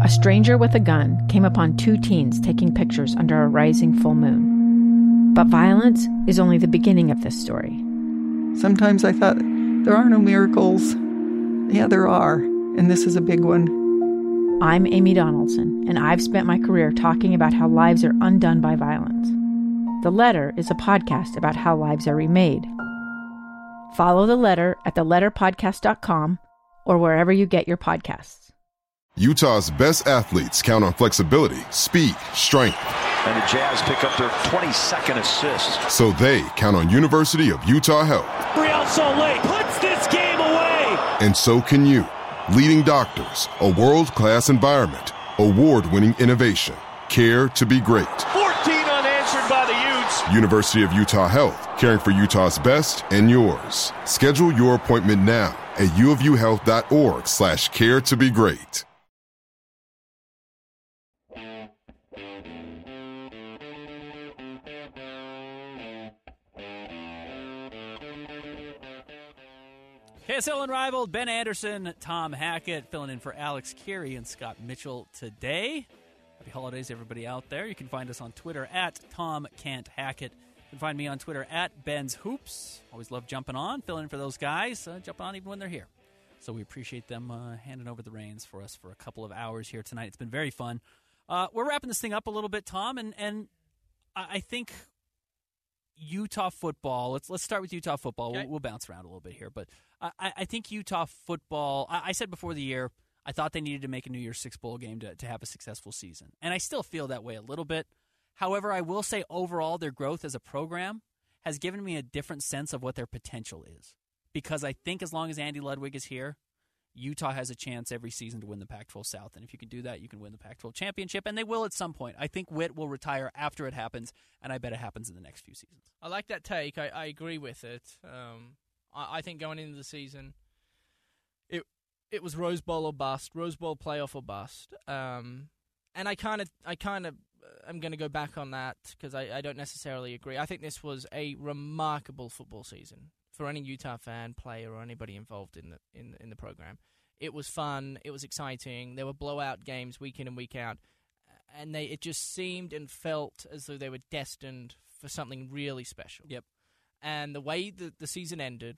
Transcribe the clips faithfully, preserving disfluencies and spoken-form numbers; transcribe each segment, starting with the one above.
a stranger with a gun came upon two teens taking pictures under a rising full moon. But violence is only the beginning of this story. Sometimes I thought, there are no miracles. Yeah, there are, and this is a big one. I'm Amy Donaldson, and I've spent my career talking about how lives are undone by violence. The Letter is a podcast about how lives are remade. Follow The Letter at the letter podcast dot com or wherever you get your podcasts. Utah's best athletes count on flexibility, speed, strength. And the Jazz pick up their twenty-second assist. So they count on University of Utah Health. Real Salt Lake puts this game away. And so can you. Leading doctors, a world-class environment, award-winning innovation, care to be great. fourteen unanswered by the Utes. University of Utah Health, caring for Utah's best and yours. Schedule your appointment now at uofuhealth.org slash care to be great. K S L Unrivaled, Ben Anderson, Tom Hackett, filling in for Alex Carey and Scott Mitchell today. Happy holidays, everybody out there. You can find us on Twitter at Tom Kent Hackett. You can find me on Twitter at Ben's Hoops. Always love jumping on, filling in for those guys, uh, jumping on even when they're here. So we appreciate them uh, handing over the reins for us for a couple of hours here tonight. It's been very fun. Uh, we're wrapping this thing up a little bit, Tom, and, and I, I think Utah football, let's let's start with Utah football. Okay. We'll, we'll bounce around a little bit here, but I, I think Utah football, I, I said before the year, I thought they needed to make a New Year's Six bowl game to, to have a successful season. And I still feel that way a little bit. However, I will say overall their growth as a program has given me a different sense of what their potential is. Because I think as long as Andy Ludwig is here, Utah has a chance every season to win the Pac twelve South. And if you can do that, you can win the Pac twelve championship, and they will at some point. I think Witt will retire after it happens, and I bet it happens in the next few seasons. I like that take. I, I agree with it. Um, I, I think going into the season, it it was Rose Bowl or bust, Rose Bowl playoff or bust. Um, and I kind of, I kind of, I'm going to go back on that because I, I don't necessarily agree. I think this was a remarkable football season for any Utah fan, player, or anybody involved in the in in the program. It was fun. It was exciting. There were blowout games week in and week out, and they it just seemed and felt as though they were destined for something really special. Yep. And the way the the season ended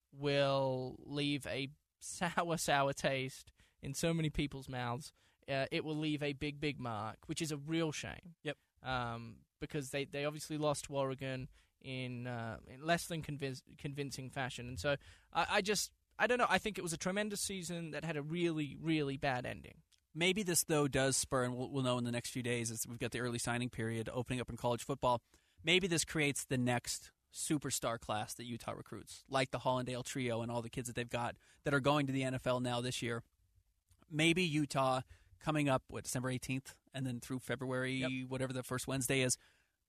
will leave a sour, sour taste in so many people's mouths. Uh, it will leave a big, big mark, which is a real shame. Yep. Um, because they, they obviously lost to Oregon in, uh, in less than convinc- convincing fashion. And so I, I just, I don't know, I think it was a tremendous season that had a really, really bad ending. Maybe this, though, does spur, and we'll, we'll know in the next few days as we've got the early signing period opening up in college football, maybe this creates the next superstar class that Utah recruits, like the Hollandale trio and all the kids that they've got that are going to the N F L now this year. Maybe Utah coming up, what, December eighteenth, and then through February, yep. whatever the first Wednesday is,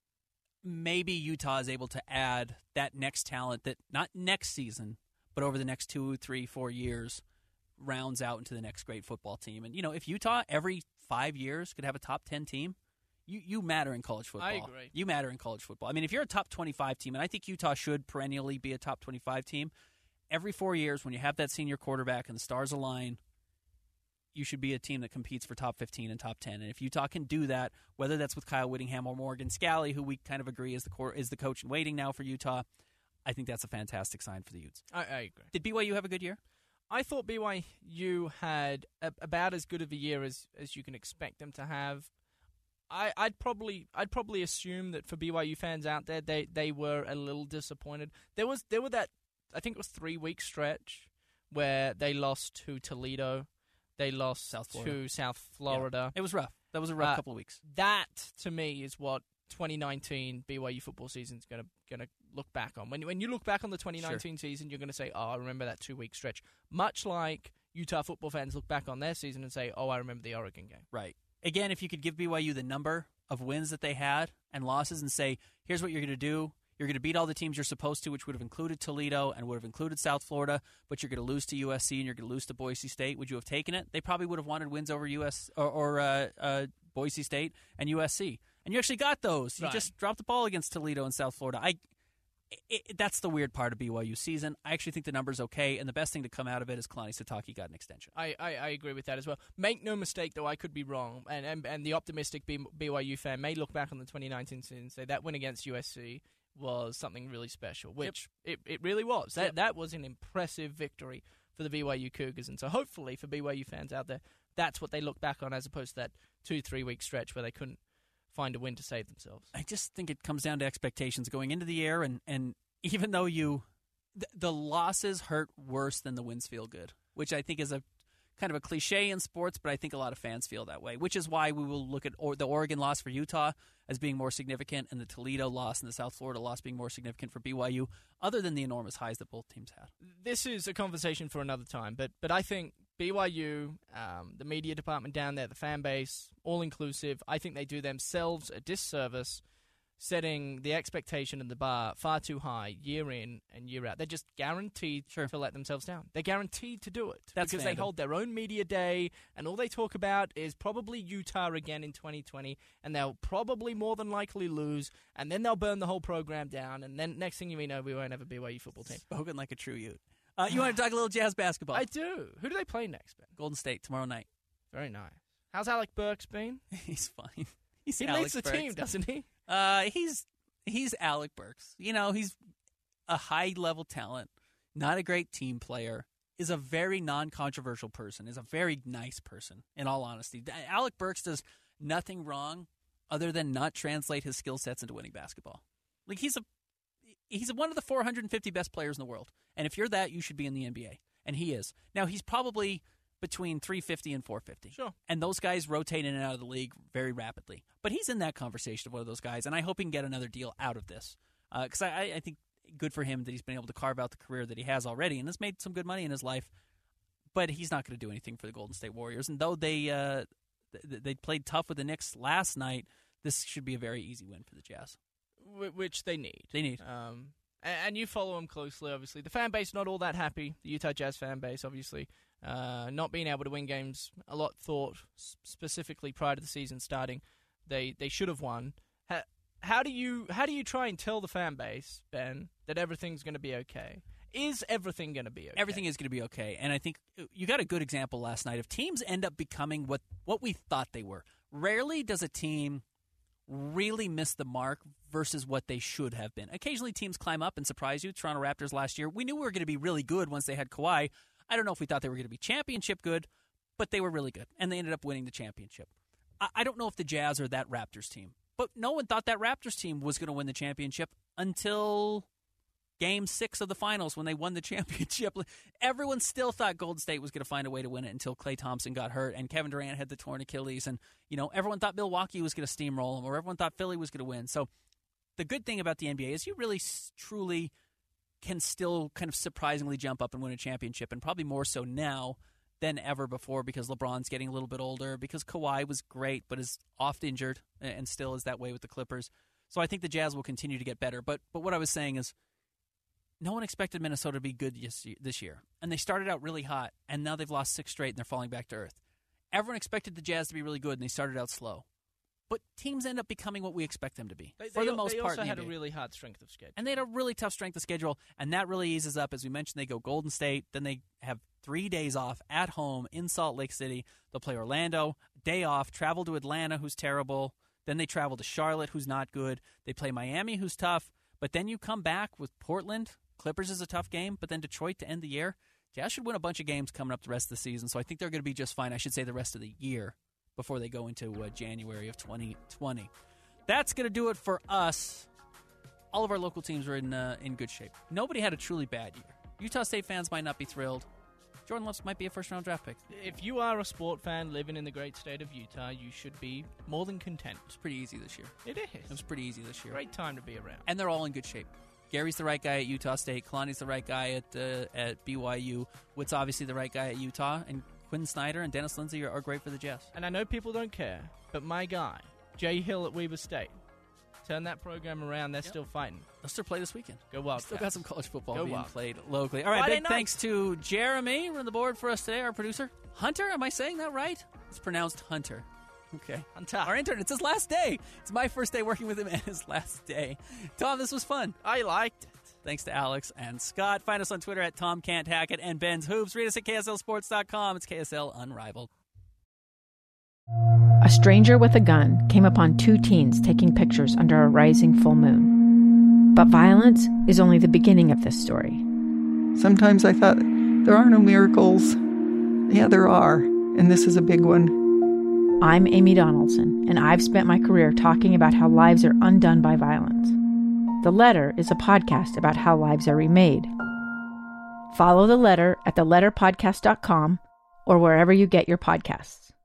maybe Utah is able to add that next talent that, not next season, but over the next two, three, four years, rounds out into the next great football team. And, you know, if Utah every five years could have a top ten team, you, you matter in college football. I agree. You matter in college football. I mean, if you're a top twenty-five team, and I think Utah should perennially be a top twenty-five team, every four years when you have that senior quarterback and the stars align, you should be a team that competes for top fifteen and top ten. And if Utah can do that, whether that's with Kyle Whittingham or Morgan Scalley, who we kind of agree is the core, is the coach in waiting now for Utah, I think that's a fantastic sign for the Utes. I, I agree. Did B Y U have a good year? I thought B Y U had a, about as good of a year as, as you can expect them to have. I, I'd probably I'd probably assume that for B Y U fans out there, they, they were a little disappointed. There was there were that I think it was three week stretch where they lost to Toledo, they lost South to South Florida. Yeah. It was rough. That was a rough uh, couple of weeks. That to me is what twenty nineteen B Y U football season is going to going to look back on. When when you look back on the twenty nineteen sure. season, you're going to say, "Oh, I remember that two week stretch." Much like Utah football fans look back on their season and say, "Oh, I remember the Oregon game." Right. Again, if you could give B Y U the number of wins that they had and losses and say, here's what you're going to do. You're going to beat all the teams you're supposed to, which would have included Toledo and would have included South Florida, but you're going to lose to U S C and you're going to lose to Boise State. Would you have taken it? They probably would have wanted wins over U S or, or uh, uh, Boise State and U S C. And you actually got those. You right. just dropped the ball against Toledo and South Florida. I it, it, that's the weird part of B Y U's season. I actually think the number's okay, and the best thing to come out of it is Kalani Sitake got an extension. I, I, I agree with that as well. Make no mistake, though, I could be wrong, and and, and the optimistic B, BYU fan may look back on the twenty nineteen season and say that win against U S C was something really special, which yep. it, it really was. That yep. that was an impressive victory for the B Y U Cougars, and so hopefully for B Y U fans out there, that's what they look back on as opposed to that two, three-week stretch where they couldn't find a win to save themselves. I just think it comes down to expectations going into the year, and, and even though you th- the losses hurt worse than the wins feel good, which I think is a kind of a cliche in sports, but I think a lot of fans feel that way, which is why we will look at or- the Oregon loss for Utah as being more significant and the Toledo loss and the South Florida loss being more significant for B Y U, other than the enormous highs that both teams had. This is a conversation for another time, but but I think B Y U, um, the media department down there, the fan base, all-inclusive, I think they do themselves a disservice setting the expectation and the bar far too high year in and year out. They're just guaranteed sure. to let themselves down. They're guaranteed to do it. That's because fandom. They hold their own media day, and all they talk about is probably Utah again in twenty twenty, and they'll probably more than likely lose, and then they'll burn the whole program down, and then next thing you know, we won't have a B Y U football team. Spoken like a true Ute. Uh, you want to talk a little Jazz basketball? I do. Who do they play next, Ben? Golden State tomorrow night. Very nice. How's Alec Burks been? He's fine. He's he Alex leads the Burks. team, doesn't he? Uh, he's he's Alec Burks. You know, he's a high-level talent, not a great team player, is a very non-controversial person, is a very nice person, in all honesty. Alec Burks does nothing wrong other than not translate his skill sets into winning basketball. Like, he's a he's one of the four hundred fifty best players in the world. And if you're that, you should be in the N B A. And he is. Now, he's probably between three fifty and four fifty. Sure. And those guys rotate in and out of the league very rapidly. But he's in that conversation of one of those guys, and I hope he can get another deal out of this. Because uh, I, I think good for him that he's been able to carve out the career that he has already and has made some good money in his life. But he's not going to do anything for the Golden State Warriors. And though they uh, th- they played tough with the Knicks last night, this should be a very easy win for the Jazz. Which they need. They need. Um, and you follow them closely, obviously. The fan base not all that happy. The Utah Jazz fan base, obviously, uh, not being able to win games. A lot thought, specifically prior to the season starting, they they should have won. How, how do you how do you try and tell the fan base, Ben, that everything's going to be okay? Is everything going to be okay? Everything is going to be okay. And I think you got a good example last night of teams end up becoming what, what we thought they were. Rarely does a team really miss the mark versus what they should have been. Occasionally teams climb up and surprise you. Toronto Raptors last year, we knew we were going to be really good once they had Kawhi. I don't know if we thought they were going to be championship good, but they were really good, and they ended up winning the championship. I, I don't know if the Jazz are that Raptors team, but no one thought that Raptors team was going to win the championship until Game six of the finals when they won the championship. Everyone still thought Golden State was going to find a way to win it until Klay Thompson got hurt and Kevin Durant had the torn Achilles. And, you know, everyone thought Milwaukee was going to steamroll them, or everyone thought Philly was going to win. So the good thing about the N B A is you really truly can still kind of surprisingly jump up and win a championship, and probably more so now than ever before because LeBron's getting a little bit older, because Kawhi was great but is oft injured and still is that way with the Clippers. So I think the Jazz will continue to get better. But but what I was saying is, no one expected Minnesota to be good this year. And they started out really hot, and now they've lost six straight, and they're falling back to earth. Everyone expected the Jazz to be really good, and they started out slow. But teams end up becoming what we expect them to be, they, for they, the most they part. They also had a a really hard strength of schedule. And they had a really tough strength of schedule, and that really eases up. As we mentioned, they go Golden State, then they have three days off at home in Salt Lake City. They'll play Orlando, day off, travel to Atlanta, who's terrible. Then they travel to Charlotte, who's not good. They play Miami, who's tough. But then you come back with Portland. Clippers is a tough game, but then Detroit to end the year. Jazz should win a bunch of games coming up the rest of the season, so I think they're going to be just fine. I should say the rest of the year before they go into uh, January of twenty twenty. That's going to do it for us. All of our local teams are in uh, in good shape. Nobody had a truly bad year. Utah State fans might not be thrilled. Jordan Love might be a first-round draft pick. If you are a sport fan living in the great state of Utah, you should be more than content. It was pretty easy this year. It is. It was pretty easy this year. Great time to be around. And they're all in good shape. Gary's the right guy at Utah State. Kalani's the right guy at uh, at B Y U. Witt's obviously the right guy at Utah. And Quinn Snyder and Dennis Lindsay are, are great for the Jazz. And I know people don't care, but my guy, Jay Hill at Weber State, turn that program around. They're yep. still fighting. They'll still play this weekend. Go Wildcats. Still got some college football Go being Wild. played locally. All right, Friday big night. Thanks to Jeremy running the board for us today, our producer. Hunter, am I saying that right? It's pronounced Hunter. Okay. Hunter. Our intern, it's his last day. It's my first day working with him and his last day. Tom, this was fun. I liked it. Thanks to Alex and Scott. Find us on Twitter at Tom Can't Hack It and Ben's Hoops. Read us at K S L sports dot com. It's K S L Unrivaled. A stranger with a gun came upon two teens taking pictures under a rising full moon. But violence is only the beginning of this story. Sometimes I thought, there are no miracles. Yeah, there are, and this is a big one. I'm Amy Donaldson, and I've spent my career talking about how lives are undone by violence. The Letter is a podcast about how lives are remade. Follow The Letter at the letter podcast dot com or wherever you get your podcasts.